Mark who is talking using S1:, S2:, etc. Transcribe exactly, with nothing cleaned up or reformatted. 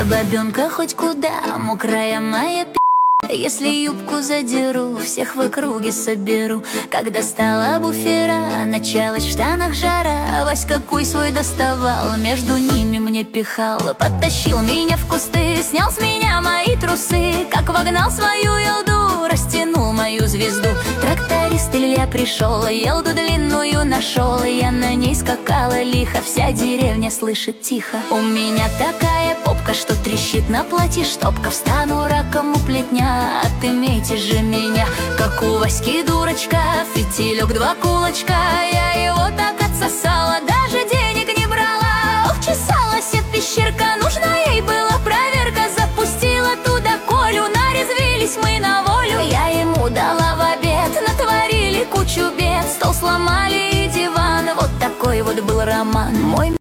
S1: Бабенка хоть куда, мокрая моя пи***. Если юбку задеру, всех в округе соберу. Когда стала буфера, началась в штанах жара. Вась какой свой доставал, между ними мне пихал. Подтащил меня в кусты, снял с меня мои трусы. Как вогнал свою елду, растянул мою звезду. Тракторист Илья пришел, елду длинную нашел. Я на ней скакала лихо, вся деревня слышит тихо. У меня такая попка, что трещит на платье штопка. Встану раком у плетня, отымейте же меня. Как у Васьки дурочка, фитилек два кулачка. Я его так отсосала, даже денег не брала. Ох, чесалась эта пещерка, нужна ей была проверка. Запустила туда Колю, нарезвились мы на волю. Я ему дала в обед, натворили кучу бед. Стол сломали и диван, вот такой вот был роман мой.